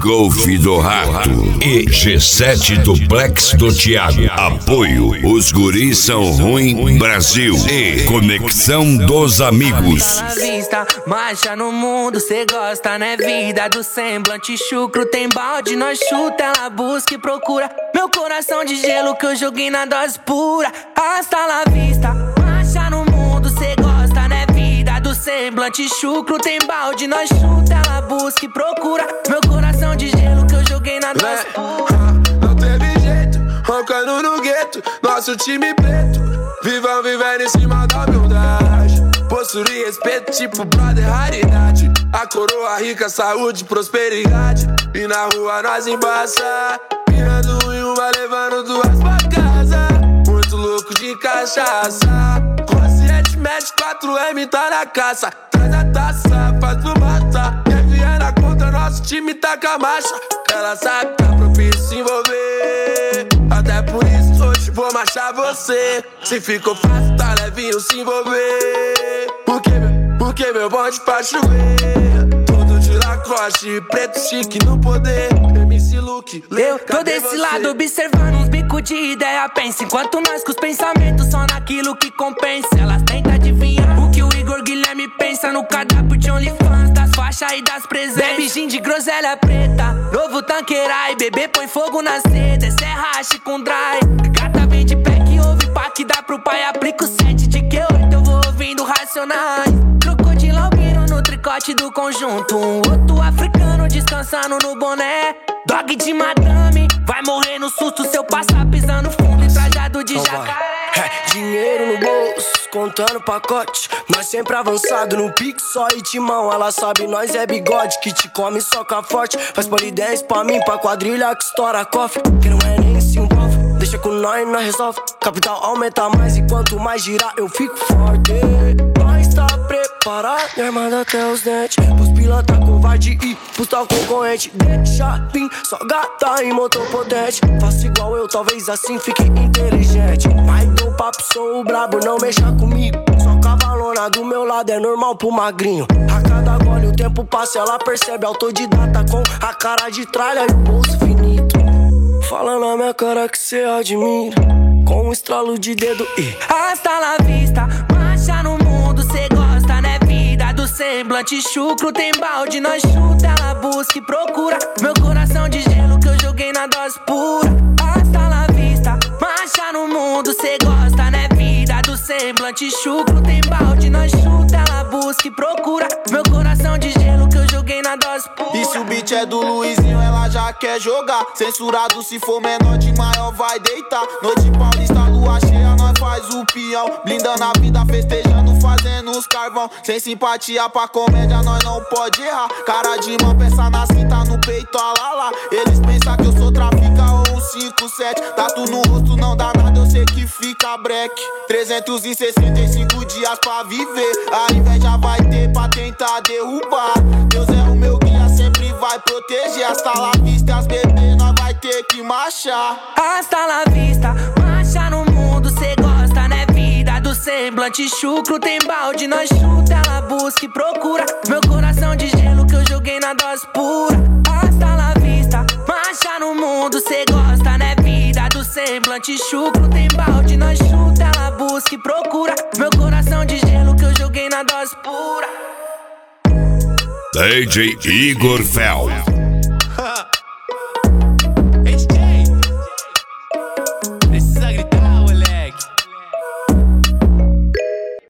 Golf do Rato e G7 Duplex do Thiago. Apoio, os guris são ruim Brasil e Conexão dos Amigos. Marcha no mundo, cê gosta, né? Vida do semblante chucro, tem balde, nós chuta, ela busca e procura. Meu coração de gelo que eu joguei na dose pura. Hasta la vista, marcha no mundo, cê gosta, né? Vida do semblante chucro, tem balde, nós chuta, ela busca e procura. Meu coração de gelo que eu joguei na dose pura. Não teve jeito, roncando no gueto, nosso time preto. Vivam vivendo em cima da humildade. Postura e respeito, tipo brother, raridade. A coroa rica, saúde, prosperidade. E na rua nós embaça, mirando em uma, levando duas pra casa. Muito louco de cachaça, consciente, mete 4M, tá na caça. Traz a taça, faz pro mata. Quem vier na conta, nosso time tá com a marcha. Ela sabe que tá propício se envolver. Até por isso hoje vou marchar você. Se ficou fácil, tá levinho se envolver. Porque meu bonde pra chover. Todo de Lacoste, preto chique no poder. MC Luke, eu tô desse lado observando uns bicos de ideia. Pensa, enquanto nós com os pensamentos só naquilo que compensa. Elas tentam adivinhar o que o Igor Guilherme pensa no cardápio de OnlyFans, das faixas e das presenças. Bebe gin de groselha preta, novo tanquerai. Bebê põe fogo na seda, esse é hash com dry. Gata vem de pé que ouve pá que dá pro pai. Aplica o 7 de que 8 eu vou ouvindo Racionais. Crocodilo albino no tricote do conjunto. Um outro africano descansando no boné. Dog de madame, vai morrer no susto se eu passar pisando fundo e trajado de jacaré. Dinheiro no bolso, contando pacote. Nós sempre avançado no pique, só e timão. Ela sabe, nós é bigode, que te come soca forte. Faz polidense pra mim, pra quadrilha que estoura cofre. Que não é nem se envolve, deixa com nós resolve. Capital aumenta mais e quanto mais girar eu fico forte. Nós tá preparado, armado até os dentes. Pros pilantra covarde e pros tal concorrente. Deixa vir, só gata e motor potente. Faça igual eu, talvez assim fique inteligente. Mas dou papo, sou o brabo, não mexa comigo. Só cavalona do meu lado é normal pro magrinho. A cada gole o tempo passa, ela percebe. Autodidata com a cara de tralha e o bolso finito. Fala na minha cara que cê admira, com um estralo de dedo e hasta la vista, marcha no mundo, cê gosta, né? Vida do semblante chucro, tem balde, nós chuta, ela busca e procura. Meu coração de gelo que eu joguei na dose pura. Hasta la vista, marcha no mundo, cê gosta, né? Vida do semblante chucro, tem balde, nós chuta, ela busca e procura. Meu coração de gelo que eu joguei na dose pura. E se o beat é do Luizinho, ela já quer jogar. Censurado, se for menor de maior vai deitar. Noite paulista, lua cheia, nós faz o peão. Blindando a vida, festejando, fazendo os carvão. Sem simpatia pra comédia, nós não pode errar. Cara de mão, peça na cinta, no peito, alala. Eles pensam que eu sou trafica ou um 5-7. Tatu no rosto, não dá nada, eu sei que fica breque. 365 dias pra viver. A inveja vai ter pra tentar derrubar. Deus é o meu guia, sempre vai proteger. Hasta la vista, as bebês, nós vai ter que marchar. Hasta la vista, marcha no mundo, cê gosta, né? Vida do semblante chucro, tem balde, nós chuta, ela busca e procura. Meu coração de gelo que eu joguei na dose pura. Hasta la vista, marcha no mundo, cê gosta, né? Vida do semblante chucro, tem balde, nós chuta, ela busca e procura. Meu coração de gelo que eu joguei na dose pura. DJ Igor Fel.